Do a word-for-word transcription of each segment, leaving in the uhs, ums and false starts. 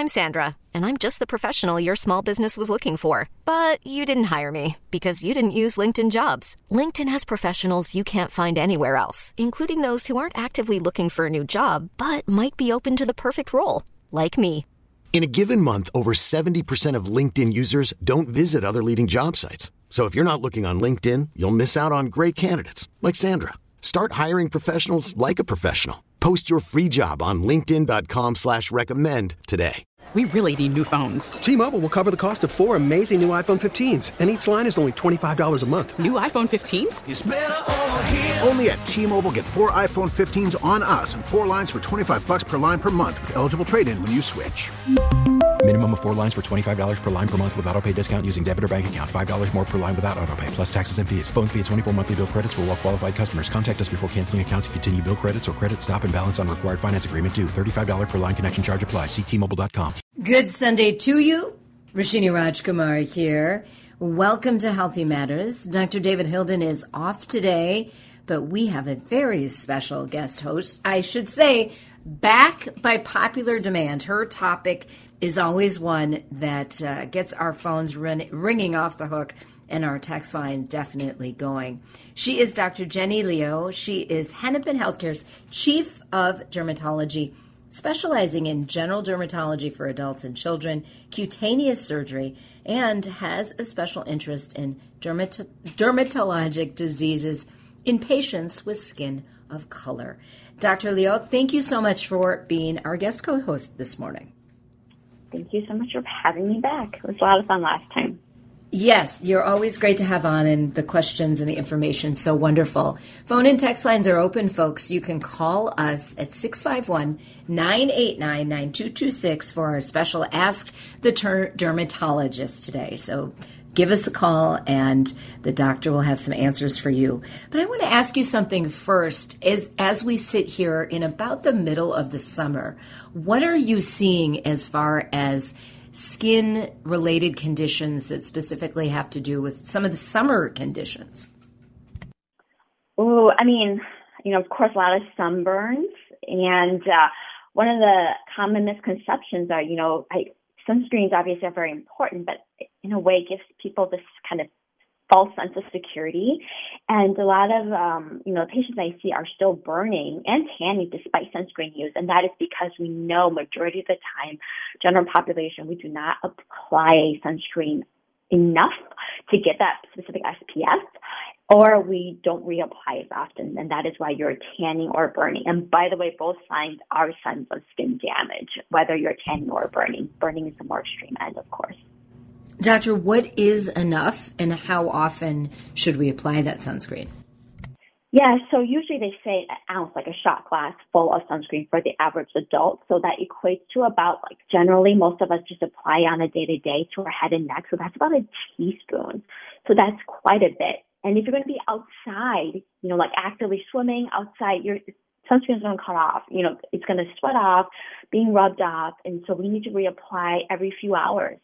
I'm Sandra, and I'm just the professional your small business was looking for. But you didn't hire me because you didn't use LinkedIn Jobs. LinkedIn has professionals you can't find anywhere else, including those who aren't actively looking for a new job, but might be open to the perfect role, like me. In a given month, over seventy percent of LinkedIn users don't visit other leading job sites. So if you're not looking on LinkedIn, you'll miss out on great candidates like Sandra. Start hiring professionals like a professional. Post your free job on linkedin dot com slash recommend today. We really need new phones. T-Mobile will cover the cost of four amazing new iPhone fifteens, and each line is only twenty-five dollars a month. New iPhone fifteens? It's better over here. Only at T-Mobile, get four iPhone fifteens on us and four lines for twenty-five bucks per line per month with eligible trade-in when you switch. Minimum of four lines for twenty-five dollars per line per month with autopay discount using debit or bank account. five dollars more per line without autopay, plus taxes and fees. Phone fee at twenty-four monthly bill credits for well-qualified customers. Contact us before canceling account to continue bill credits or credit stop and balance on required finance agreement due. thirty-five dollars per line connection charge applies. See T Mobile dot com. Good Sunday to you. Rashini Rajkumar here. Welcome to Healthy Matters. Doctor David Hilden is off today, but we have a very special guest host. I should say, back by popular demand. Her topic is always one that uh, gets our phones run, ringing off the hook and our text line definitely going. She is Doctor Jenny Leo. She is Hennepin Healthcare's Chief of Dermatology, specializing in general dermatology for adults and children, cutaneous surgery, and has a special interest in dermat- dermatologic diseases in patients with skin of color. Doctor Leo, thank you so much for being our guest co-host this morning. Thank you so much for having me back. It was a lot of fun last time. Yes, you're always great to have on, and the questions and the information so wonderful. Phone and text lines are open, folks. You can call us at six five one, nine eight nine, nine two two six for our special Ask the Ter- Dermatologist today. So give us a call, and the doctor will have some answers for you. But I want to ask you something first. As, as we sit here in about the middle of the summer, what are you seeing as far as skin-related conditions that specifically have to do with some of the summer conditions? Oh, I mean, you know, of course, a lot of sunburns. And uh, one of the common misconceptions are, you know, I, sunscreens obviously are very important, but in a way gives people this kind of false sense of security. And a lot of, um, you know, patients I see are still burning and tanning despite sunscreen use. And that is because we know majority of the time, general population, we do not apply sunscreen enough to get that specific S P F, or we don't reapply as often. And that is why you're tanning or burning. And by the way, both signs are signs of skin damage, whether you're tanning or burning. Burning is the more extreme end, of course. Doctor, what is enough, and how often should we apply that sunscreen? Yeah, so usually they say an ounce, like a shot glass full of sunscreen for the average adult. So that equates to about, like, generally most of us just apply on a day-to-day to our head and neck. So that's about a teaspoon. So that's quite a bit. And if you're going to be outside, you know, like actively swimming outside, your sunscreen is going to cut off. You know, it's going to sweat off, being rubbed off. And so we need to reapply every few hours.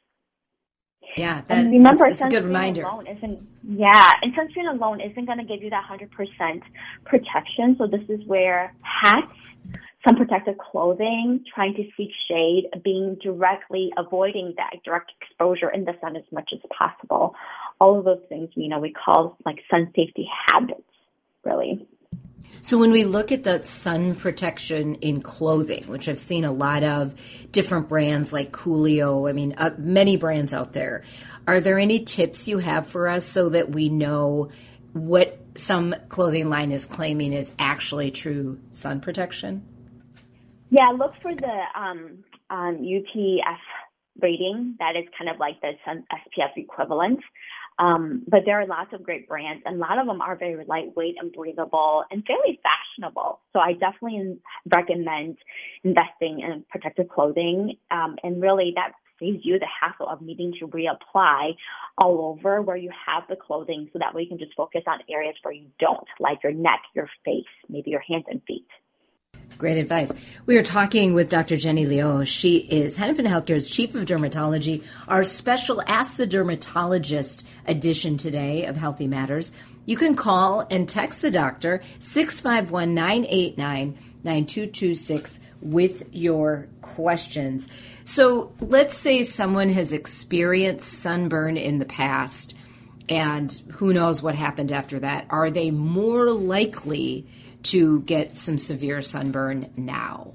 Yeah, that, remember, that's, that's a good reminder. Alone isn't, yeah, and sunscreen alone isn't going to give you that one hundred percent protection. So this is where hats, some protective clothing, trying to seek shade, being directly avoiding that direct exposure in the sun as much as possible. All of those things, you know, we call like sun safety habits, really. So when we look at the sun protection in clothing, which I've seen a lot of different brands like Coolio, I mean, uh, many brands out there, are there any tips you have for us so that we know what some clothing line is claiming is actually true sun protection? Yeah, look for the um, um, U P F rating. That is kind of like the sun S P F equivalent. Um, but there are lots of great brands, and a lot of them are very lightweight and breathable and fairly fashionable. So I definitely recommend investing in protective clothing. Um, and really that saves you the hassle of needing to reapply all over where you have the clothing, so that way you can just focus on areas where you don't, like your neck, your face, maybe your hands and feet. Great advice. We are talking with Doctor Jenny Leo. She is Hennepin Healthcare's Chief of Dermatology, our special Ask the Dermatologist edition today of Healthy Matters. You can call and text the doctor, six five one, nine eight nine, nine two two six with your questions. So let's say someone has experienced sunburn in the past, and who knows what happened after that. Are they more likely to get some severe sunburn now?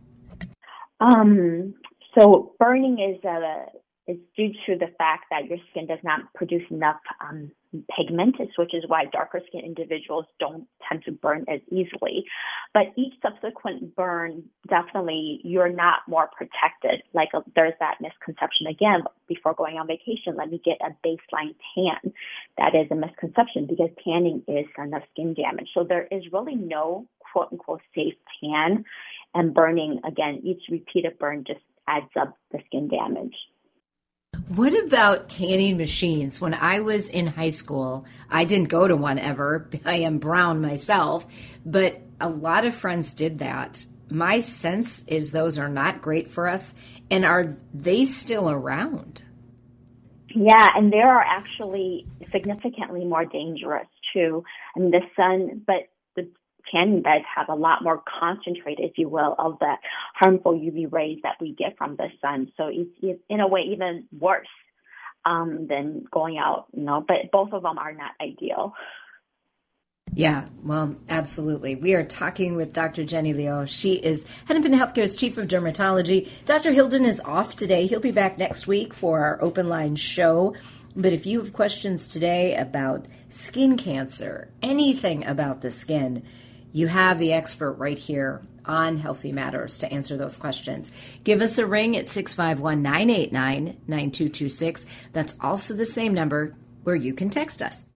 Um, so burning is uh, is due to the fact that your skin does not produce enough um, pigment, which is why darker skinned individuals don't tend to burn as easily. But each subsequent burn, definitely you're not more protected. Like uh, there's that misconception again, before going on vacation, let me get a baseline tan. That is a misconception because tanning is sign of skin damage. So there is really no quote unquote safe tan, and burning, again, each repeated burn just adds up the skin damage. What about tanning machines? When I was in high school, I didn't go to one ever. I am brown myself, but a lot of friends did that. My sense is those are not great for us. And are they still around? Yeah, and they are actually significantly more dangerous too. I mean, the sun, but the tanning beds have a lot more concentrate, if you will, of the harmful U V rays that we get from the sun. So it's, it's in a way even worse um, than going out, you know, but both of them are not ideal. Yeah, well, absolutely. We are talking with Doctor Jenny Liu. She is Hennepin Healthcare's Chief of Dermatology. Doctor Hilden is off today. He'll be back next week for our open line show. But if you have questions today about skin cancer, anything about the skin, you have the expert right here on Healthy Matters to answer those questions. Give us a ring at six five one, nine eight nine, nine two two six. That's also the same number where you can text us.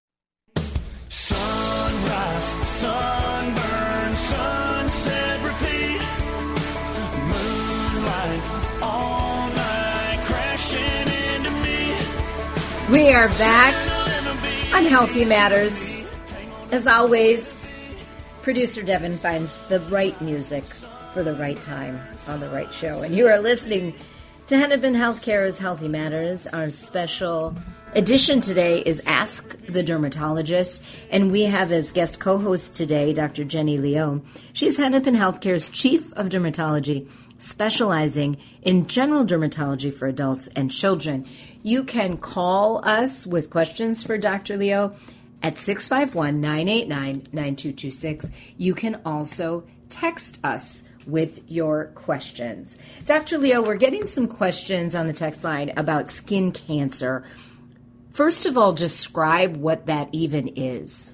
Sunrise, sunburn, sunset, repeat. Moonlight, all night, crashing into me. We are back on Healthy Matters. As always, producer Devin finds the right music for the right time on the right show. And you are listening to Hennepin Healthcare's Healthy Matters. Our special edition today is Ask the Dermatologist. And we have as guest co-host today Doctor Jenny Liu. She's Hennepin Healthcare's Chief of Dermatology, specializing in general dermatology for adults and children. You can call us with questions for Doctor Liu at six five one, nine eight nine, nine two two six. You can also text us with your questions. Doctor Liu, we're getting some questions on the text line about skin cancer. First of all, describe what that even is.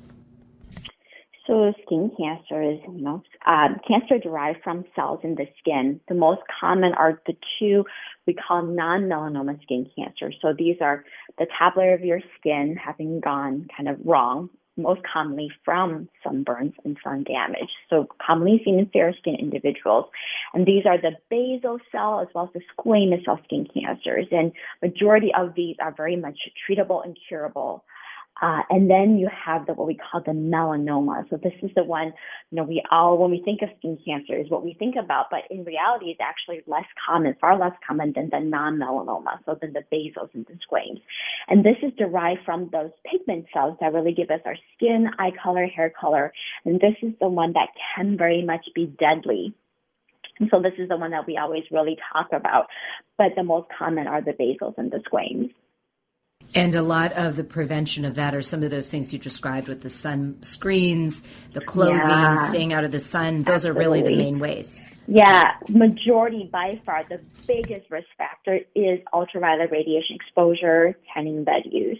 So skin cancer is, you know, um, cancer derived from cells in the skin. The most common are the two we call non-melanoma skin cancer. So these are the top layer of your skin having gone kind of wrong, most commonly from sunburns and sun damage. So commonly seen in fair skin individuals. And these are the basal cell as well as the squamous cell skin cancers. And majority of these are very much treatable and curable. Uh, and then you have the what we call the melanoma. So this is the one, you know, we all, when we think of skin cancer, is what we think about, but in reality, it's actually less common, far less common than the non-melanoma, so than the basals and the squames. And this is derived from those pigment cells that really give us our skin, eye color, hair color. And this is the one that can very much be deadly. And so this is the one that we always really talk about. But the most common are the basals and the squames. And a lot of the prevention of that are some of those things you described with the sun screens, the clothing, yeah. staying out of the sun. Those Absolutely. Are really the main ways. Yeah, majority by far, the biggest risk factor is ultraviolet radiation exposure, tanning bed use.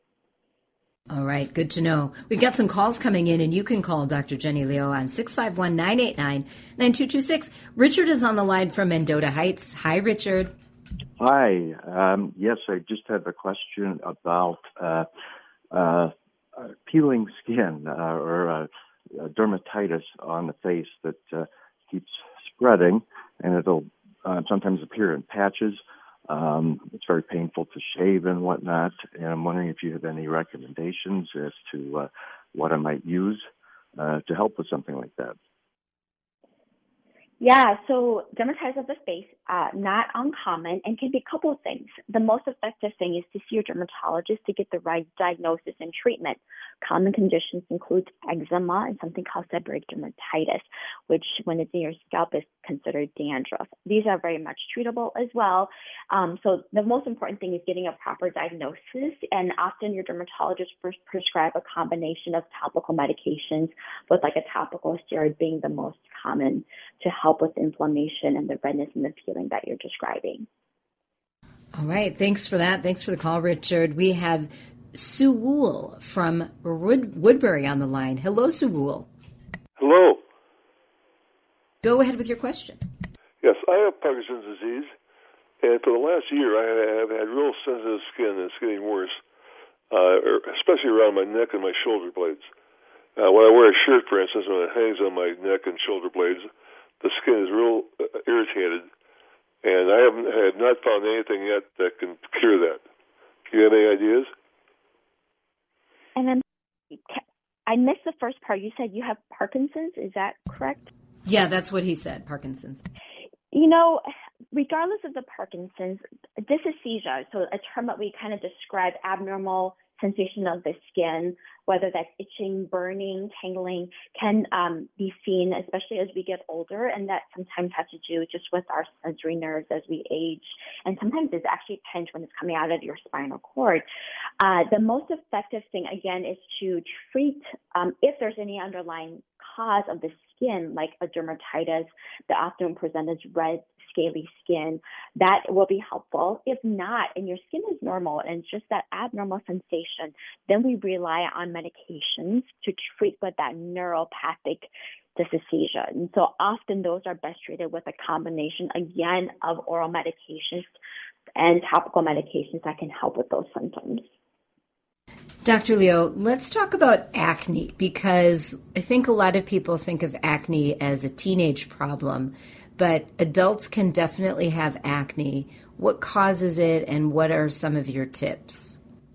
All right, good to know. We've got some calls coming in, and you can call Doctor Jenny Liu on six five one, nine eight nine, nine two two six. Richard is on the line from Mendota Heights. Hi, Richard. Hi. Um, yes, I just have a question about uh, uh, peeling skin uh, or uh, dermatitis on the face that uh, keeps spreading, and it'll uh, sometimes appear in patches. Um, it's very painful to shave and whatnot, and I'm wondering if you have any recommendations as to uh, what I might use uh, to help with something like that. Yeah, so dermatitis of the face uh, not uncommon and can be a couple of things. The most effective thing is to see your dermatologist to get the right diagnosis and treatment. Common conditions include eczema and something called seborrheic dermatitis, which when it's in your scalp is considered dandruff. These are very much treatable as well. Um, so the most important thing is getting a proper diagnosis, and often your dermatologist first prescribe a combination of topical medications, with like a topical steroid being the most common to help with inflammation and the redness and the peeling that you're describing. All right. Thanks for that. Thanks for the call, Richard. We have Sue Wool from Wood- Woodbury on the line. Hello, Sue Wool. Hello. Go ahead with your question. Yes, I have Parkinson's disease, and for the last year I have had real sensitive skin, and it's getting worse, uh, especially around my neck and my shoulder blades. Uh, when I wear a shirt, for instance, when it hangs on my neck and shoulder blades, the skin is real uh, irritated, and I haven't have not found anything yet that can cure that. Do you have any ideas? And then I missed the first part. You said you have Parkinson's. Is that correct? Yeah, that's what he said, Parkinson's. You know, regardless of the Parkinson's, dysesthesia, so a term that we kind of describe abnormal sensation of the skin, whether that's itching, burning, tingling, can um, be seen, especially as we get older, and that sometimes has to do just with our sensory nerves as we age, and sometimes it's actually a pinch when it's coming out of your spinal cord. Uh, the most effective thing, again, is to treat um, if there's any underlying cause of the skin, like a dermatitis that often presents as red, scaly skin, that will be helpful. If not, and your skin is normal and it's just that abnormal sensation, then we rely on medications to treat with that neuropathic dysesthesia. And so often those are best treated with a combination, again, of oral medications and topical medications that can help with those symptoms. Doctor Leo, let's talk about acne, because I think a lot of people think of acne as a teenage problem, but adults can definitely have acne. What causes it, and what are some of your tips?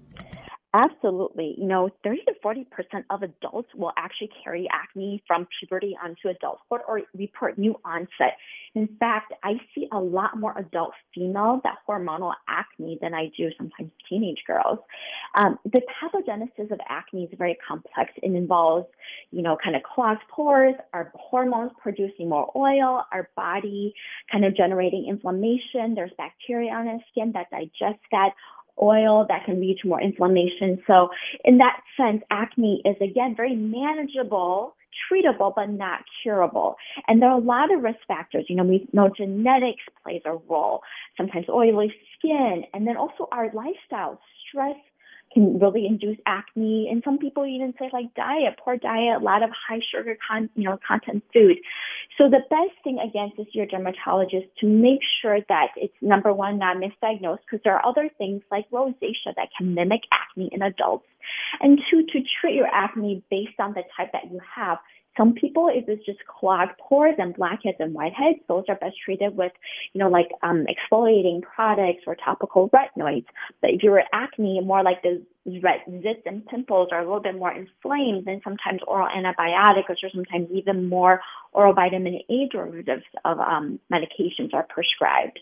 Absolutely. You know, thirty to forty percent of adults will actually carry acne from puberty onto adulthood or report new onset. In fact, I see a lot more adult females that hormonal acne than I do sometimes teenage girls. Um, the pathogenesis of acne is very complex. It involves, you know, kind of clogged pores, our hormones producing more oil, our body kind of generating inflammation. There's bacteria on our skin that digest that oil that can lead to more inflammation. So in that sense, acne is, again, very manageable, treatable, but not curable. And there are a lot of risk factors. You know, we know genetics plays a role, sometimes oily skin, and then also our lifestyle. Stress can really induce acne, and some people even say like diet, poor diet, a lot of high sugar con- you know, content food. So the best thing, again, to see your dermatologist to make sure that it's, number one, not misdiagnosed, because there are other things like rosacea that can mimic acne in adults. And two, to treat your acne based on the type that you have. Some people, if it's just clogged pores and blackheads and whiteheads, those are best treated with, you know, like um, exfoliating products or topical retinoids. But if you're acne, more like the red zits and pimples are a little bit more inflamed, then sometimes oral antibiotics or sometimes even more oral vitamin A derivatives of um, medications are prescribed.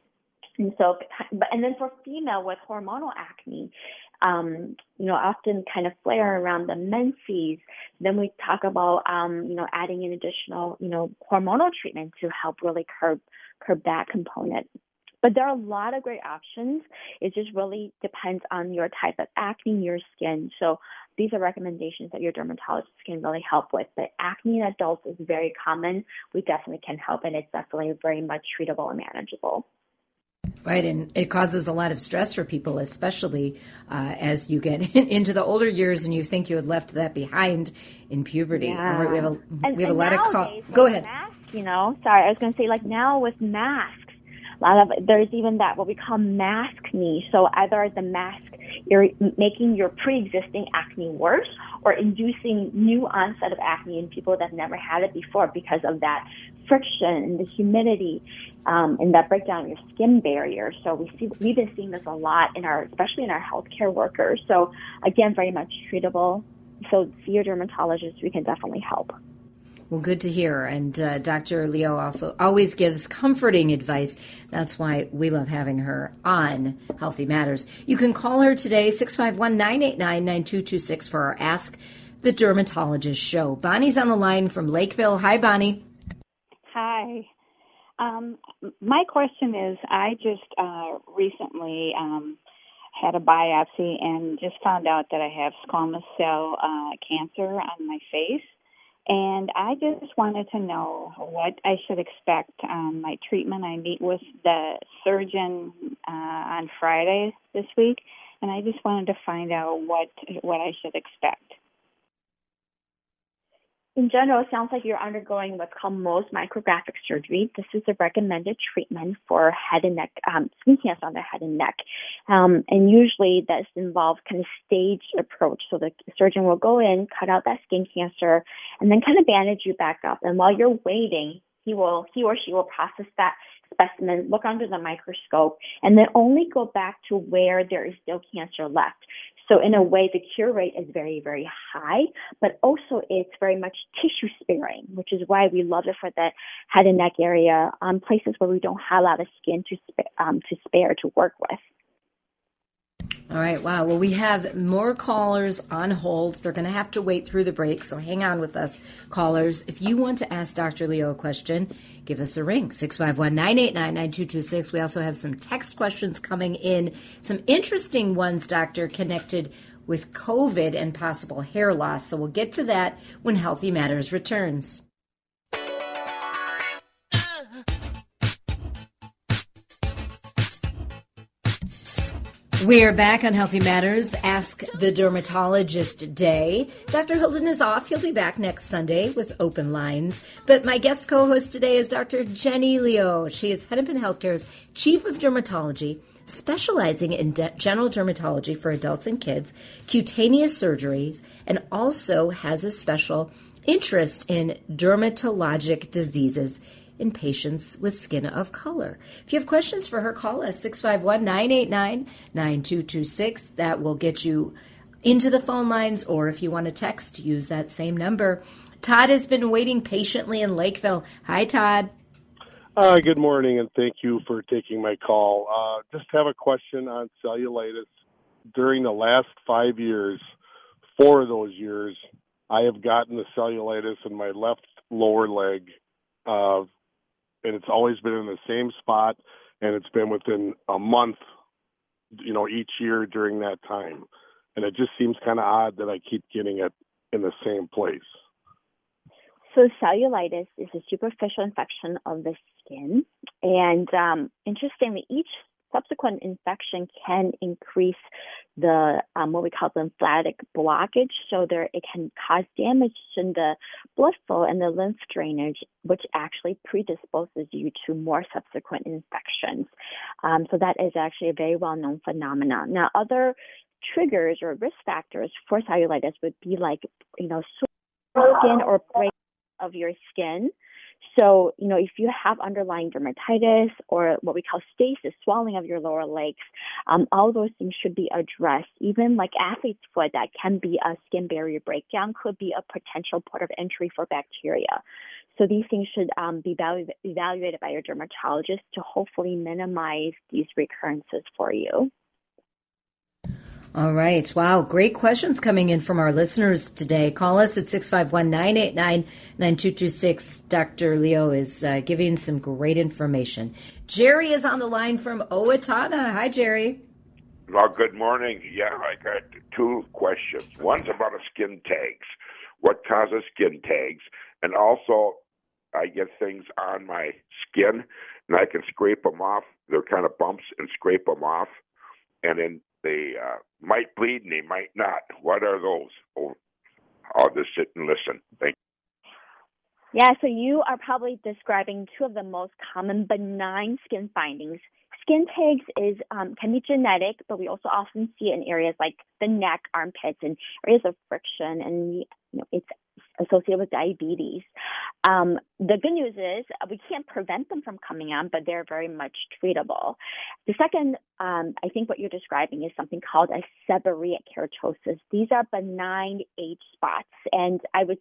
And so, and then for female with hormonal acne, um, you know, often kind of flare around the menses. Then we talk about, um, you know, adding in additional, you know, hormonal treatment to help really curb, curb that component. But there are a lot of great options. It just really depends on your type of acne, your skin. So these are recommendations that your dermatologist can really help with. But acne in adults is very common. We definitely can help, and it's definitely very much treatable and manageable. Right, and it causes a lot of stress for people, especially uh, as you get into the older years and you think you had left that behind in puberty. Yeah. All right, we have a, and, we have a lot of calls. Go ahead. Masks, you know, sorry, I was going to say, like now with masks, a lot of there's even that what we call maskne. So either the mask you're making your pre-existing acne worse or inducing new onset of acne in people that have never had it before because of that friction and the humidity um, and that breakdown of your skin barrier. So we see we've been seeing this a lot in our, especially in our healthcare workers. So again, very much treatable. So see your dermatologist. We can definitely help. Well, good to hear. And uh, Doctor Leo also always gives comforting advice. That's why we love having her on Healthy Matters. You can call her today, six five one, nine eight nine, nine two two six for our Ask the Dermatologist show. Bonnie's on the line from Lakeville. Hi, Bonnie. Hi. Um, my question is, I just uh, recently um, had a biopsy and just found out that I have squamous cell uh, cancer on my face. And I just wanted to know what I should expect on my treatment. I meet with the surgeon uh, on Friday this week, and I just wanted to find out what what I should expect. In general, it sounds like you're undergoing what's called Mohs micrographic surgery. This is a recommended treatment for head and neck, um, skin cancer on the head and neck. Um, and usually this involves kind of staged approach. So the surgeon will go in, cut out that skin cancer, and then kind of bandage you back up. And while you're waiting, he will, he or she will process that specimen, look under the microscope, and then only go back to where there is still cancer left. So in a way, the cure rate is very, very high, but also it's very much tissue sparing, which is why we love it for the head and neck area, um, places where we don't have a lot of skin to, sp- um, to spare to work with. All right. Wow. Well, we have more callers on hold. They're going to have to wait through the break, so hang on with us, callers. If you want to ask Doctor Leo a question, give us a ring, six five one, nine eight nine, nine two two six. We also have some text questions coming in, some interesting ones, Doctor, connected with COVID and possible hair loss. So we'll get to that when Healthy Matters returns. We're back on Healthy Matters, Ask the Dermatologist Day. Doctor Hilden is off. He'll be back next Sunday with open lines. But my guest co-host today is Doctor Jenny Leo. She is Hennepin Healthcare's Chief of Dermatology, specializing in de- general dermatology for adults and kids, cutaneous surgeries, and also has a special interest in dermatologic diseases in patients with skin of color. If you have questions for her, call us, six five one, nine eight nine, nine two two six. That will get you into the phone lines, or if you want to text, use that same number. Todd has been waiting patiently in Lakeville. Hi, Todd. Uh, good morning, and thank you for taking my call. Uh, just have a question on cellulitis. During the last five years, four of those years, I have gotten the cellulitis in my left lower leg, uh, and it's always been in the same spot, and it's been within a month, you know, each year during that time. And it just seems kind of odd that I keep getting it in the same place. So cellulitis is a superficial infection of the skin. And um, interestingly, each subsequent infection can increase the um, what we call the lymphatic blockage. So there it can cause damage in the blood flow and the lymph drainage, which actually predisposes you to more subsequent infections. Um, so that is actually a very well-known phenomenon. Now, other triggers or risk factors for cellulitis would be like, you know, skin or break of your skin. So, you know, if you have underlying dermatitis or what we call stasis, swelling of your lower legs, um, all those things should be addressed. Even like athlete's foot, that can be a skin barrier breakdown, could be a potential port of entry for bacteria. So these things should um, be evalu- evaluated by your dermatologist to hopefully minimize these recurrences for you. All right. Wow. Great questions coming in from our listeners today. Call us at six five one, nine eight nine, nine two two six. Doctor Leo is uh, giving some great information. Jerry is on the line from Owatonna. Hi, Jerry. Well, good morning. Yeah, I got two questions. One's about a skin tags. What causes skin tags? And also, I get things on my skin, and I can scrape them off. They're kind of bumps, and scrape them off. And then they uh, might bleed and they might not. What are those? Oh, I'll just sit and listen. Thank you. Yeah, so you are probably describing two of the most common benign skin findings. Skin tags is um, can be genetic, but we also often see it in areas like the neck, armpits, and areas of friction, and you know, it's associated with diabetes. Um, the good news is we can't prevent them from coming on, but they're very much treatable. The second, um, I think what you're describing is something called a seborrheic keratosis. These are benign age spots, and I would say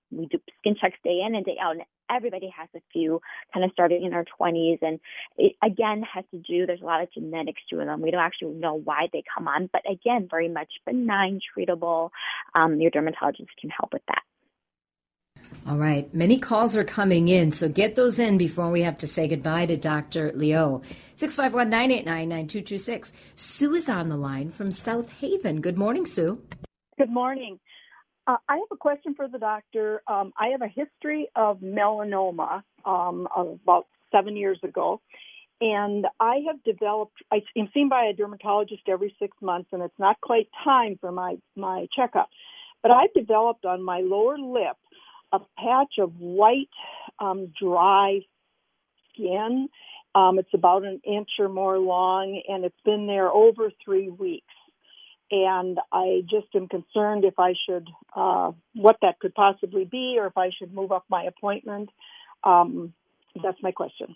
we do skin checks day in and day out, and everybody has a few kind of starting in our twenties. And it, again, has to do, there's a lot of genetics to them. We don't actually know why they come on, but again, very much benign, treatable. Um, your dermatologist can help with that. All right. Many calls are coming in, so get those in before we have to say goodbye to Doctor Leo. six five one, nine eight nine, nine two two six. Sue is on the line from South Haven. Good morning, Sue. Good morning. Uh, I have a question for the doctor. Um, I have a history of melanoma um, of about seven years ago, and I have developed, I am seen by a dermatologist every six months, and it's not quite time for my, my checkup. But I've developed on my lower lip a patch of white, um, dry skin. Um, it's about an inch or more long, and it's been there over three weeks. And I just am concerned if I should, uh, what that could possibly be, or if I should move up my appointment. Um, that's my question.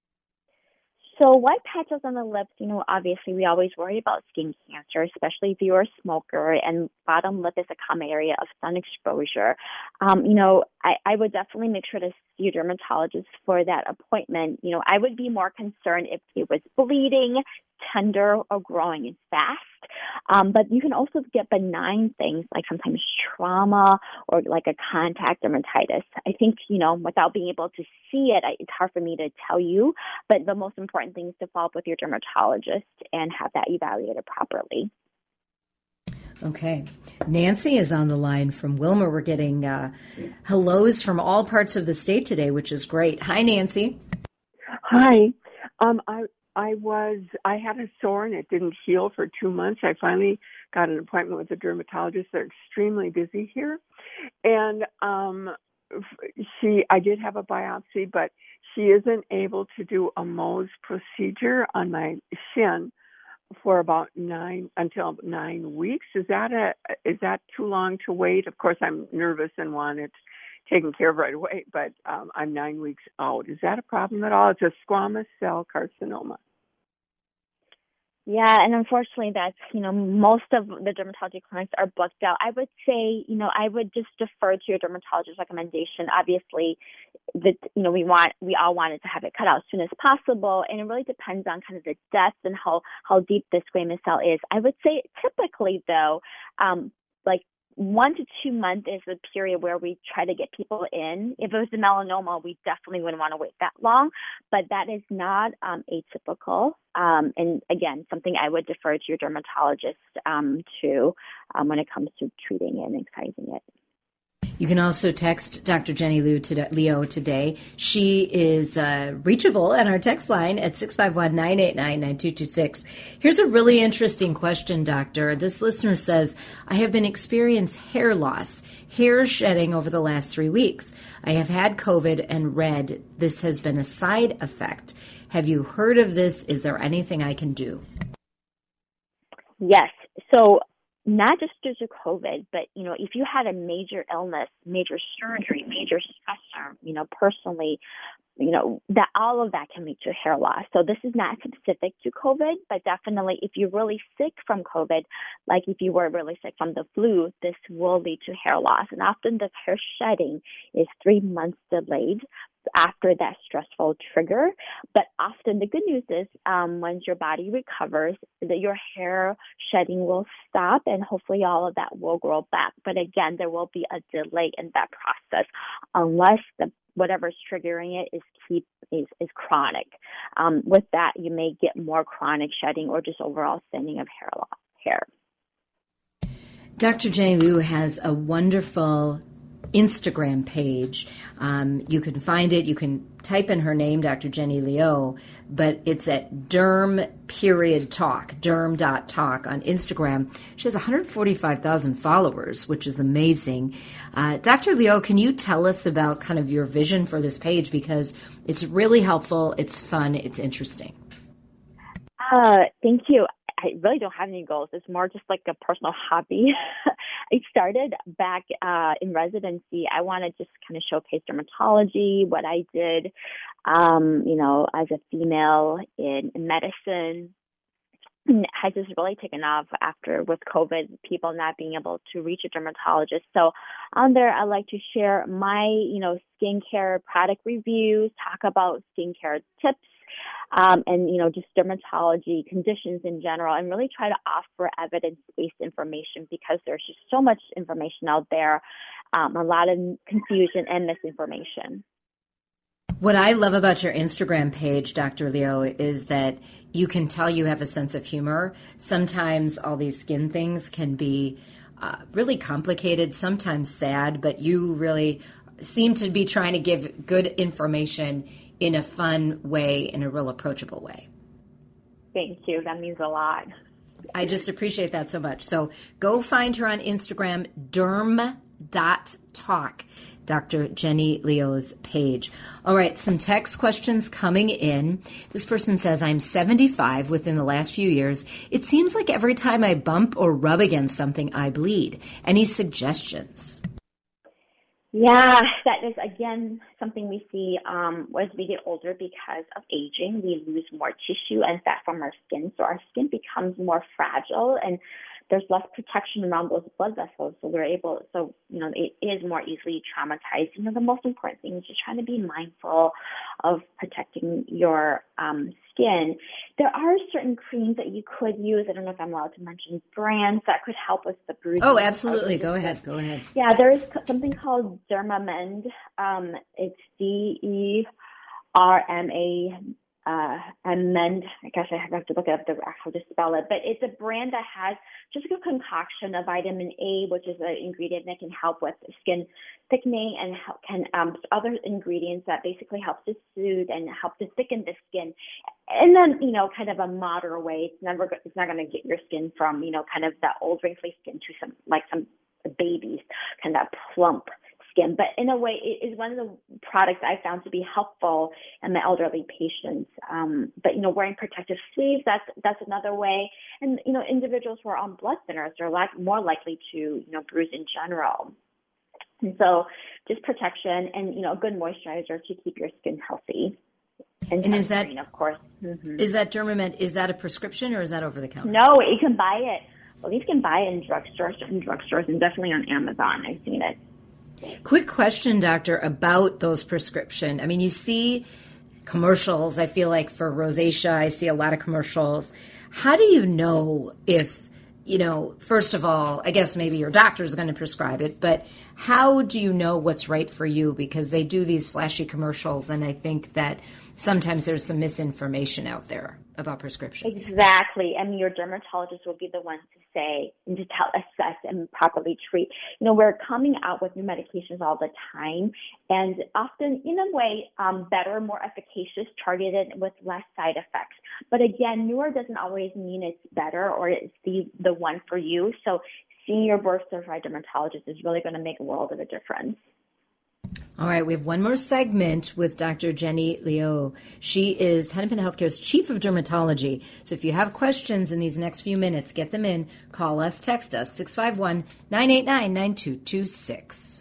So white patches on the lips, you know, obviously we always worry about skin cancer, especially if you're a smoker, and bottom lip is a common area of sun exposure. Um, you know, I, I would definitely make sure to see your dermatologist for that appointment. You know, I would be more concerned if it was bleeding, tender, or growing fast. Um, but you can also get benign things like sometimes trauma or like a contact dermatitis. I think, you know, without being able to see it, it's hard for me to tell you. But the most important thing is to follow up with your dermatologist and have that evaluated properly. Okay. Nancy is on the line from Wilmer. We're getting uh, hellos from all parts of the state today, which is great. Hi, Nancy. Hi. Um, I I was, I had a sore and it didn't heal for two months. I finally got an appointment with a dermatologist. They're extremely busy here. And um, she, I did have a biopsy, but she isn't able to do a Mohs procedure on my shin for about nine, until nine weeks. Is that a, is that too long to wait? Of course, I'm nervous and want it taken care of right away, but um, I'm nine weeks out. Is that a problem at all? It's a squamous cell carcinoma. Yeah, and unfortunately that's, you know, most of the dermatology clinics are booked out. I would say, you know, I would just defer to your dermatologist's recommendation. Obviously, that, you know, we want, we all wanted to have it cut out as soon as possible, and it really depends on kind of the depth and how, how deep the squamous cell is. I would say typically, though, um, like one to two months is the period where we try to get people in. If it was the melanoma, we definitely wouldn't want to wait that long, but that is not um, atypical. Um, and again, something I would defer to your dermatologist um, to um, when it comes to treating and excising it. You can also text Doctor Jenny Leo today. She is uh, reachable at our text line at six five one, nine eight nine, nine two two six. Here's a really interesting question, Doctor. This listener says, I have been experiencing hair loss, hair shedding over the last three weeks. I have had COVID and read this has been a side effect. Have you heard of this? Is there anything I can do? Yes. So not just due to COVID, but, you know, if you had a major illness, major surgery, major stressor, you know, personally, you know, that all of that can lead to hair loss. So this is not specific to COVID, but definitely if you're really sick from COVID, like if you were really sick from the flu, this will lead to hair loss. And often the hair shedding is three months delayed after that stressful trigger. But often the good news is um, once your body recovers, that your hair shedding will stop and hopefully all of that will grow back. But again, there will be a delay in that process unless the whatever's triggering it is keep is, is chronic. Um, with that, you may get more chronic shedding or just overall thinning of hair loss, hair. Doctor Jenny Liu has a wonderful Instagram page. Um, you can find it. You can type in her name, Doctor Jenny Leo, but it's at derm period talk, derm dot talk on Instagram. She has one hundred forty-five thousand followers, which is amazing. Uh, Doctor Leo, can you tell us about kind of your vision for this page? Because it's really helpful, it's fun, it's interesting. Uh, thank you. I really don't have any goals. It's more just like a personal hobby. I started back uh, in residency. I want to just kind of showcase dermatology, what I did, um, you know, as a female in, in medicine. has just really taken off after with COVID, people not being able to reach a dermatologist. So on there, I like to share my, you know, skincare product reviews, talk about skincare tips, um, and, you know, just dermatology conditions in general, and really try to offer evidence-based information because there's just so much information out there, um, a lot of confusion and misinformation. What I love about your Instagram page, Doctor Leo, is that you can tell you have a sense of humor. Sometimes all these skin things can be uh, really complicated, sometimes sad, but you really seem to be trying to give good information in a fun way, in a real approachable way. Thank you. That means a lot. I just appreciate that so much. So go find her on Instagram, derm dot talk. Doctor Jenny Leo's page. All right, some text questions coming in. This person says, I'm seventy-five. Within the last few years, it seems like every time I bump or rub against something, I bleed. Any suggestions? Yeah, that is, again, something we see um, as we get older because of aging. We lose more tissue and fat from our skin, so our skin becomes more fragile, and there's less protection around those blood vessels, so we're able, so, you know, it is more easily traumatized. You know, the most important thing is just trying to be mindful of protecting your um, skin. There are certain creams that you could use. I don't know if I'm allowed to mention brands that could help with the bruising. Oh, absolutely. Go ahead. Go ahead. Yeah, there's something called Dermamend. Um, it's D E R M A Uh, amend, I guess I have to look up the actual to spell it, but it's a brand that has just a concoction of vitamin A, which is an ingredient that can help with skin thickening, and help, can um, other ingredients that basically help to soothe and help to thicken the skin. And then, you know, kind of a moderate way. It's never, it's not going to get your skin from, you know, kind of that old wrinkly skin to some, like some babies, kind of that plump skin. But in a way, it is one of the products I found to be helpful in my elderly patients. Um, but, you know, wearing protective sleeves, that's that's another way. And, you know, individuals who are on blood thinners are like more likely to, you know, bruise in general. And so just protection and, you know, a good moisturizer to keep your skin healthy. And, and is that, of course. Mm-hmm. Is that Dermamend, is that a prescription or is that over the counter? No, you can buy it. Well, you can buy it in drugstores, certain drugstores, and definitely on Amazon. I've seen it. Quick question, doctor, about those prescription. I mean, you see commercials, I feel like for rosacea, I see a lot of commercials. How do you know if, you know, first of all, I guess maybe your doctor is going to prescribe it, but how do you know what's right for you? Because they do these flashy commercials, and I think that sometimes there's some misinformation out there about prescriptions. Exactly. I mean, your dermatologist will be the one to say and to tell, assess and properly treat. You know, we're coming out with new medications all the time, and often, in a way, um, better, more efficacious, targeted with less side effects. But again, newer doesn't always mean it's better or it's the, the one for you. So seeing your board-certified dermatologist is really going to make a world of a difference. All right, we have one more segment with Doctor Jenny Leo. She is Hennepin Healthcare's Chief of Dermatology. So if you have questions in these next few minutes, get them in. Call us, text us, six five one, nine eight nine, nine two two six.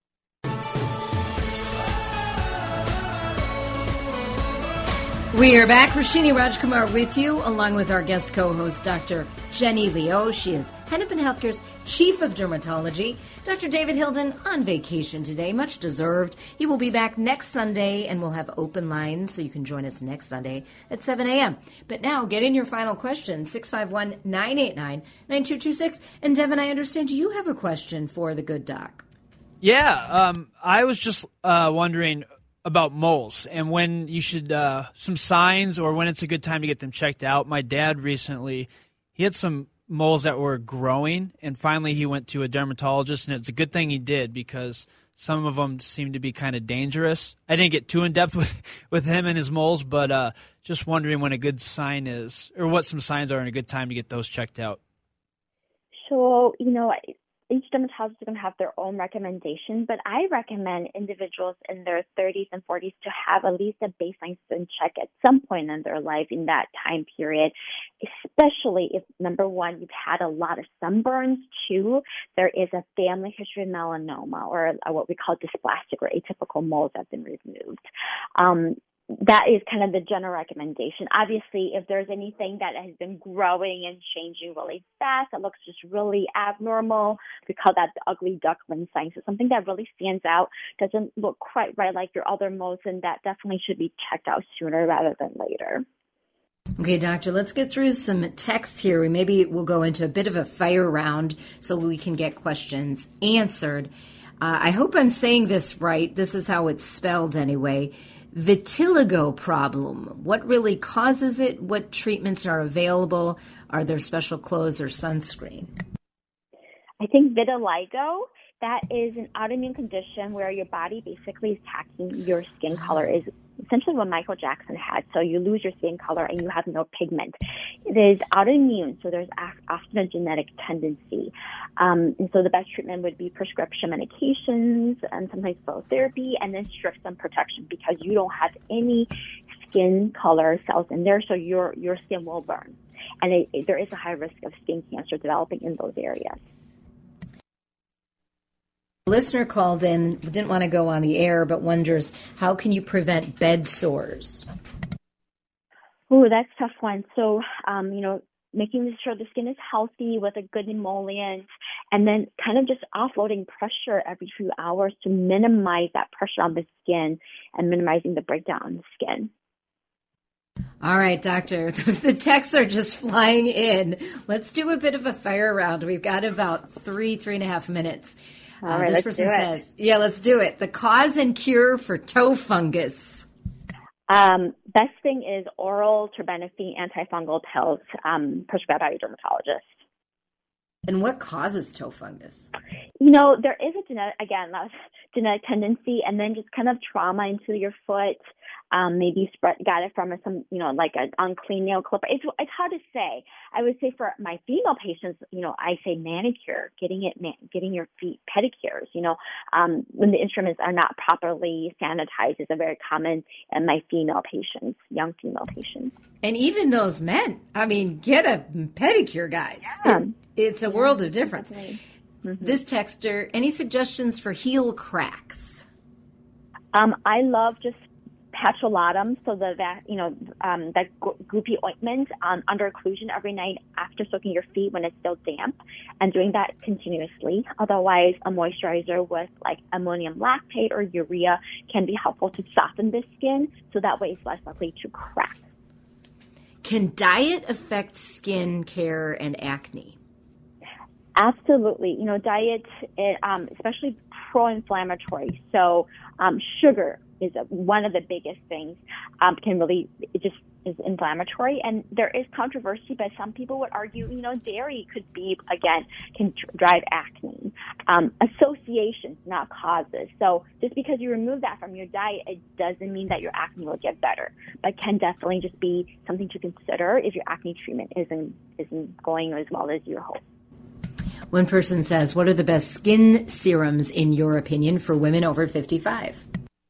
We are back. Rashini Rajkumar with you, along with our guest co-host, Doctor Jenny Leo. She is Hennepin Healthcare's Chief of Dermatology. Doctor David Hilden on vacation today, much deserved. He will be back next Sunday, and we'll have open lines, so you can join us next Sunday at seven a.m. But now, get in your final question, six five one, nine eight nine, nine two two six. And Devin, I understand you have a question for the good doc. Yeah, um, I was just uh, wondering about moles and when you should, uh, some signs or when it's a good time to get them checked out. My dad recently, he had some moles that were growing, and finally he went to a dermatologist, and it's a good thing he did because some of them seem to be kind of dangerous. I didn't get too in-depth with, with him and his moles, but uh, just wondering when a good sign is, or what some signs are and a good time to get those checked out. So, you know, each dermatologist is going to have their own recommendation, but I recommend individuals in their thirties and forties to have at least a baseline skin check at some point in their life in that time period, especially if, number one, you've had a lot of sunburns. Two, there is a family history of melanoma or what we call dysplastic or atypical moles that have been removed. Um, that is kind of the general recommendation. Obviously, if there's anything that has been growing and changing really fast, that looks just really abnormal, we call that the ugly duckling sign. So something that really stands out, doesn't look quite right like your other moles, and that definitely should be checked out sooner rather than later. Okay, doctor, let's get through some texts here. We maybe we'll go into a bit of a fire round so we can get questions answered. Uh, I hope I'm saying this right. This is how it's spelled anyway. Vitiligo problem. What really causes it? What treatments are available? Are there special clothes or sunscreen? I think vitiligo, that is an autoimmune condition where your body basically is attacking your skin color, is essentially what Michael Jackson had. So you lose your skin color and you have no pigment. It is autoimmune, so there's often a genetic tendency. Um, and so the best treatment would be prescription medications and sometimes phototherapy, and then strict sun protection, because you don't have any skin color cells in there, so your your skin will burn. And it, it, there is a high risk of skin cancer developing in those areas. A listener called in, didn't want to go on the air, but wonders, how can you prevent bed sores? Ooh, that's a tough one. So, um, you know, making sure the skin is healthy with a good emollient, and then kind of just offloading pressure every few hours to minimize that pressure on the skin and minimizing the breakdown on the skin. All right, doctor, the texts are just flying in. Let's do a bit of a fire round. We've got about three, three and a half minutes. All uh, right, this let's person do it. says, yeah, let's do it. The cause and cure for toe fungus. Um, best thing is oral terbinafine antifungal pills um, prescribed by a dermatologist. And what causes toe fungus? You know, there is a genetic, again, a genetic tendency, and then just kind of trauma into your foot. Um, maybe spread, got it from some, you know, like an unclean nail clipper. It's it's hard to say. I would say for my female patients, you know, I say manicure, getting it, getting your feet pedicures. You know, um, when the instruments are not properly sanitized is a very common in my female patients, young female patients. And even those men, I mean, get a pedicure, guys. Yeah. It, it's a yeah, world of difference. Mm-hmm. This texter, any suggestions for heel cracks? Um, I love just petrolatum, so the that you know um, that goopy ointment um, under occlusion every night after soaking your feet when it's still damp, and doing that continuously. Otherwise, a moisturizer with like ammonium lactate or urea can be helpful to soften the skin, so that way it's less likely to crack. Can diet affect skin care and acne? Absolutely. You know, diet, it, um, especially pro-inflammatory. So um, sugar is a, one of the biggest things, um, can really, it just is inflammatory. And there is controversy, but some people would argue, you know, dairy could be, again, can drive acne. Um, associations, not causes. So just because you remove that from your diet, it doesn't mean that your acne will get better, but can definitely just be something to consider if your acne treatment isn't, isn't going as well as you hope. One person says, what are the best skin serums, in your opinion, for women over fifty-five?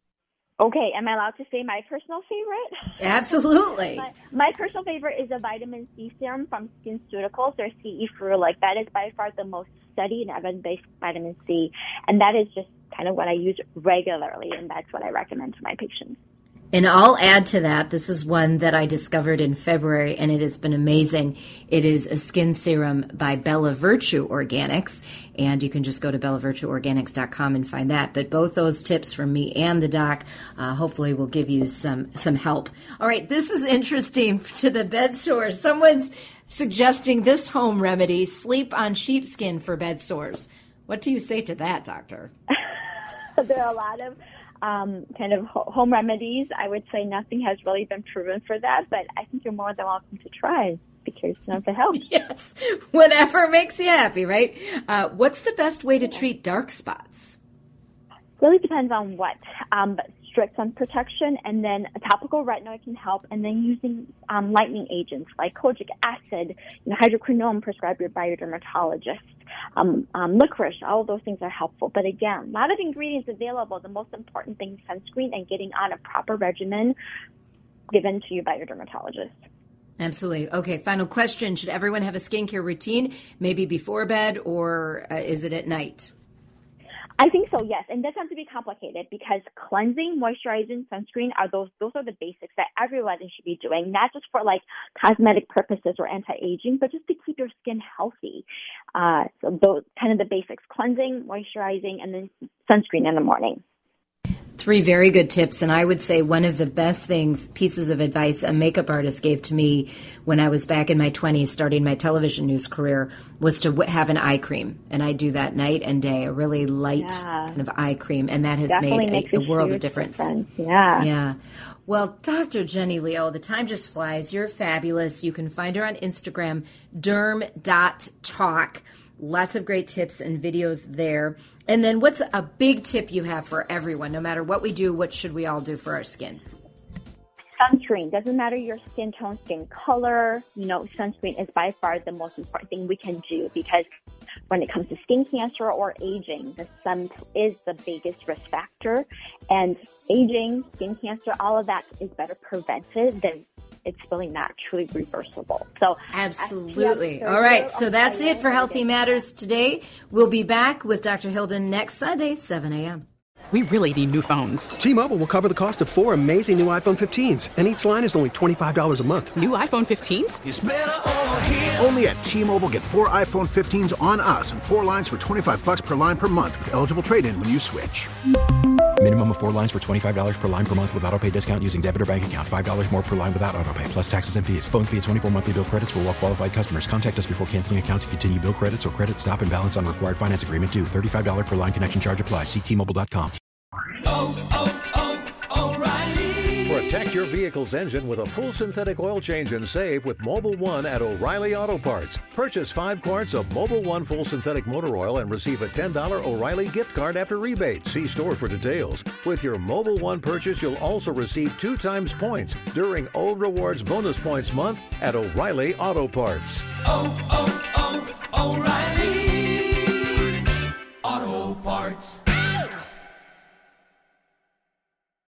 Okay, am I allowed to say my personal favorite? Absolutely. my, my personal favorite is a vitamin C serum from SkinCeuticals. Their C E Ferulic. That is by far the most studied and evidence-based vitamin C, and that is just kind of what I use regularly, and that's what I recommend to my patients. And I'll add to that, this is one that I discovered in February, and it has been amazing. It is a skin serum by Bella Virtue Organics, and you can just go to bella virtue organics dot com and find that. But both those tips from me and the doc uh, hopefully will give you some, some help. All right, this is interesting to the bed sores. Someone's suggesting this home remedy, sleep on sheepskin for bed sores. What do you say to that, doctor? There are a lot of Um, kind of home remedies. I would say nothing has really been proven for that, but I think you're more than welcome to try because of the help. Yes, whatever makes you happy, right? Uh, what's the best way to treat dark spots? Really depends on what, um, but strict sun protection, and then a topical retinoid can help, and then using um, lightening agents like kojic acid, you know, hydroquinone prescribed by your dermatologist. Um, um, licorice, all of those things are helpful. But again, a lot of ingredients available. The most important thing is sunscreen and getting on a proper regimen given to you by your dermatologist. Absolutely. Okay, final question. Should everyone have a skincare routine, maybe before bed, or uh, is it at night? I think so, yes. And it doesn't have to be complicated because cleansing, moisturizing, sunscreen are those those are the basics that everybody should be doing, not just for like cosmetic purposes or anti-aging, but just to keep your skin healthy. Uh, so those kind of the basics: cleansing, moisturizing, and then sunscreen in the morning. Three very good tips, and I would say one of the best things, pieces of advice a makeup artist gave to me when I was back in my twenties starting my television news career was to w- have an eye cream, and I do that night and day, a really light yeah. kind of eye cream, and that has Definitely made a, a world of difference. difference. Yeah. Yeah. Well, Doctor Jenny Leo, the time just flies. You're fabulous. You can find her on Instagram, derm dot talk. Lots of great tips and videos there. And then what's a big tip you have for everyone? No matter what we do, what should we all do for our skin? Sunscreen. Doesn't matter your skin tone, skin color. You know, sunscreen is by far the most important thing we can do because when it comes to skin cancer or aging, the sun is the biggest risk factor. And aging, skin cancer, all of that is better prevented than it's really not truly reversible. So absolutely. All right. So that's it for Healthy Matters today. We'll be back with Doctor Hilden next Sunday, seven a.m. We really need new phones. T-Mobile will cover the cost of four amazing new iPhone fifteens, and each line is only twenty-five dollars a month. New iPhone fifteens? It's better over here. Only at T-Mobile, get four iPhone fifteens on us and four lines for twenty-five bucks per line per month with eligible trade-in when you switch. Minimum of four lines for twenty-five dollars per line per month with autopay discount using debit or bank account. five dollars more per line without autopay, plus taxes and fees. Phone fee at twenty-four monthly bill credits for well-qualified customers. Contact us before canceling account to continue bill credits or credit stop and balance on required finance agreement due. thirty-five dollars per line connection charge applies. See T Mobile dot com. Oh, oh, oh, O'Reilly. Protect your vehicle's engine with a full synthetic oil change and save with Mobil One at O'Reilly Auto Parts. Purchase five quarts of Mobil One full synthetic motor oil and receive a ten dollars O'Reilly gift card after rebate. See store for details. With your Mobil One purchase, you'll also receive two times points during O Rewards Bonus Points Month at O'Reilly Auto Parts. Oh, oh, oh, O'Reilly Auto Parts.